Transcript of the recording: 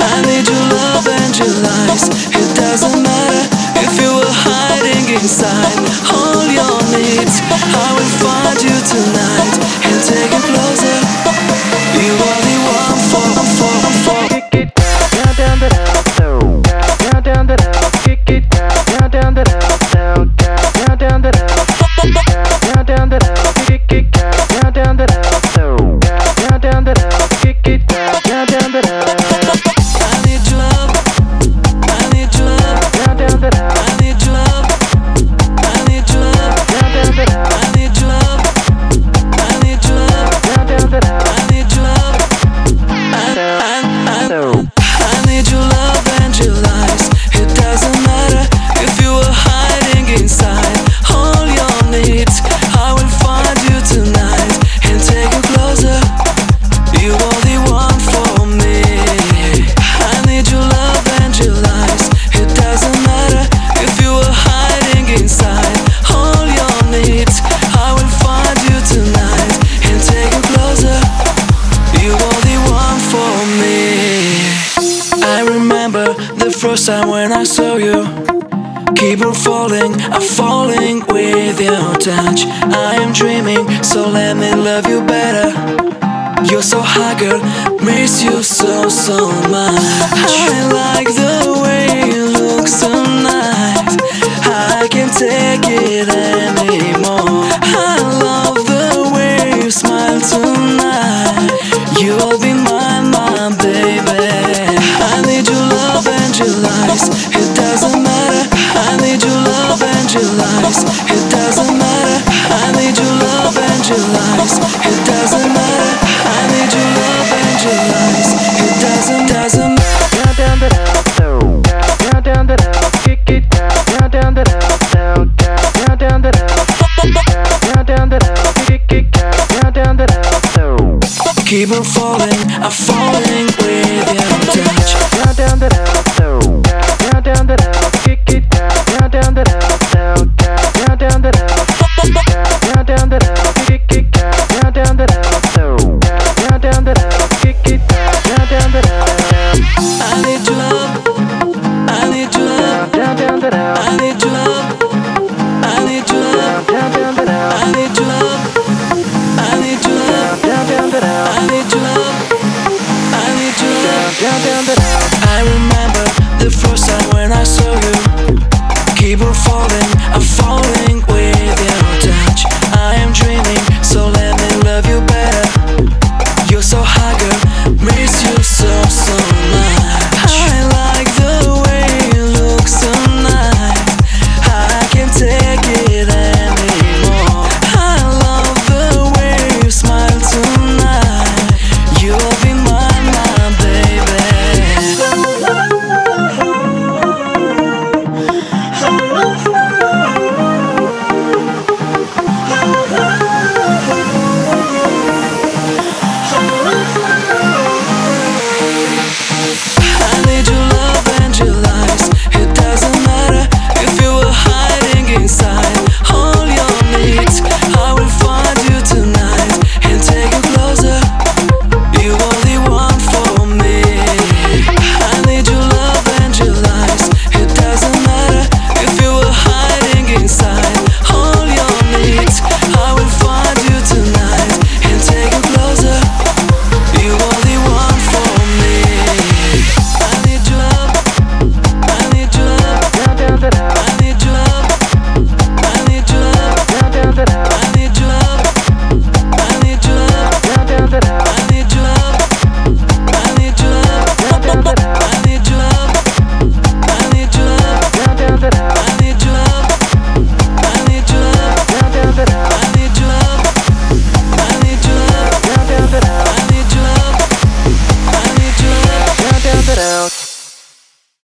I need your love and your lies. It doesn't matter if you were hiding inside all your needs. I will find you tonight and take you closer. You are the one for. Kick it down, down, down, down, down, down, down, down. Kick it down, down, down, down, down, down, down, down, down, down, down, down. Kick it down, down, down, down, down, down, down, down. Kick it down, down, down, down. I need your love. I need your love. Down, down, down. I need your love. I need your love. Down, down, down. I need your love. I need your love. Down, down, down. I need your love. I need your love and your lies. It doesn't matter if you were hiding inside all your needs. I will find you tonight and take you closer. You are the one for me. I need your love and your lies. It doesn't matter if you were hiding inside all your needs. I will find you tonight and take you closer. You are the one for me. I remember the first time when I saw you. Keep on falling, I'm falling with your touch. I am dreaming, so let me love you better. You're so hot, girl, miss you so, so much. I like the way you look tonight. I can't take it anymore. I love the way you smile tonight. You'll be mine, my baby. I need your love and your lies. It doesn't matter. I need your love and your lies. It doesn't matter. I need your love and your lies. It doesn't matter. I need your love and your lies. It doesn't matter. Down, down, down, down, down, down, down. Kick it down, down, down, down, down, down, down, down, down, down, down. Kick it down, down, down, down. Keep on falling,